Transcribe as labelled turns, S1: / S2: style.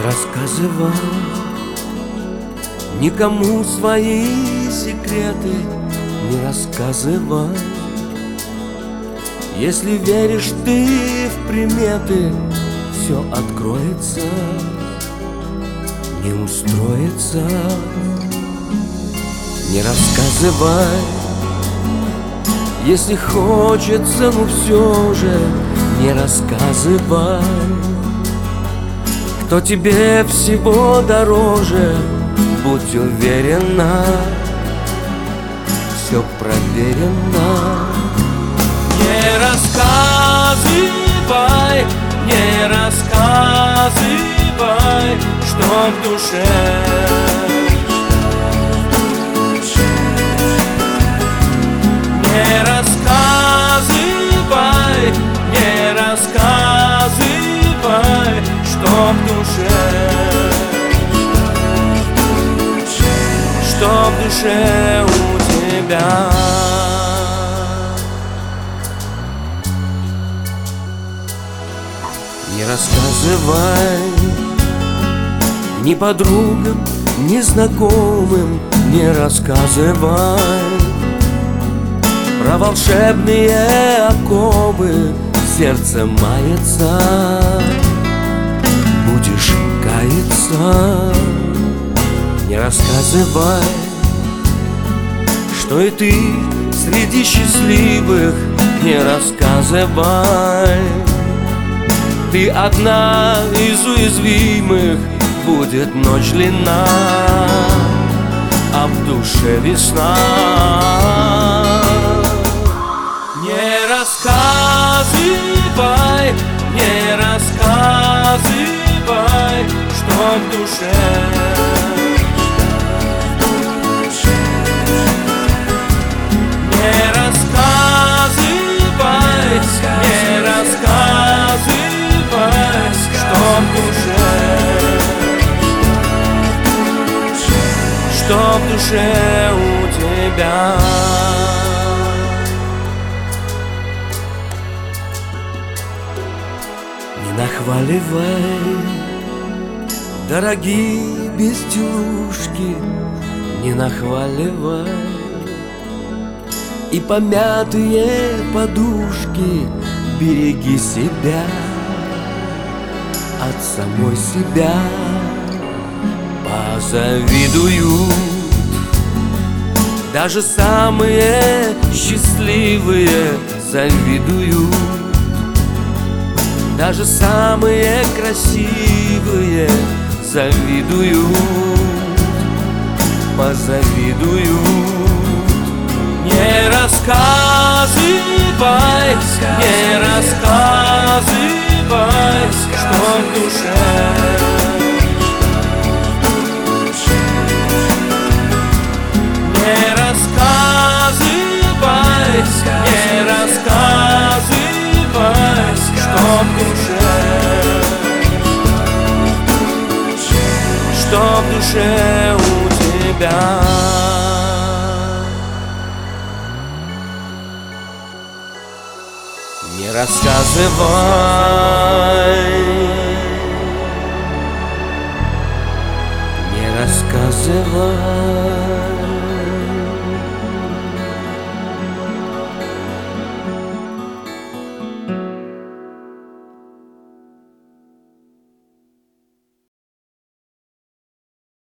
S1: рассказывай никому свои секреты, не рассказывай. Если веришь ты в приметы, все откроется, не устроится. Не рассказывай, если хочется, но все же не рассказывай. Кто тебе всего дороже, будь уверена, все проверено. Не рассказывай, не рассказывай, что в душе. Не рассказывай, не рассказывай, что в душе. Что в душе у тебя. Не рассказывай ни подругам, ни знакомым, не рассказывай про волшебные оковы, сердце мается, будешь каяться. Не рассказывай, что и ты среди счастливых, не рассказывай. Ты одна из уязвимых, будет ночь длинна, а в душе весна. Не рассказывай, не рассказывай, что в душе. Не рассказывай, не рассказывай, что в душе. Что в душе у тебя. Не нахваливай дорогие безделушки, не нахваливай и помятые подушки. Береги себя от самой себя. Позавидуют даже самые счастливые, завидуют даже самые красивые, завидуют, позавидуют. Не рассказывай, не рассказывай, что в душе. Не рассказывай, не рассказывай, что в душе. Что в душе у тебя. Не рассказывай, не рассказывай.